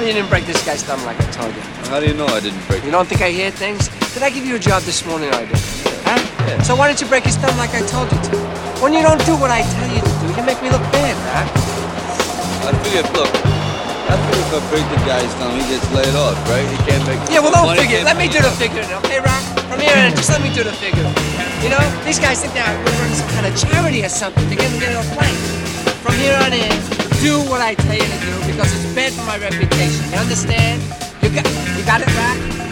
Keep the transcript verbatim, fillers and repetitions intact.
me you didn't break this guy's thumb like I told you. How do you know I didn't break it? You don't think I hear things? Did I give you a job this morning or I did? Huh? Yeah. So why didn't you break his thumb like I told you to? When you don't do what I tell you to do, you make me look bad, Rock. I figured, look, I figured if I break the guy's thumb, he gets laid off, right? He can't make... Yeah, well, don't money, figure. Let me do the figuring, okay, Rock? From here on, just let me do the figuring. You know, these guys think they're running some kind of charity or something to get them into a fight. From here on in, do what I tell you to do because it's bad for my reputation. You understand? You got, you got it, Rock?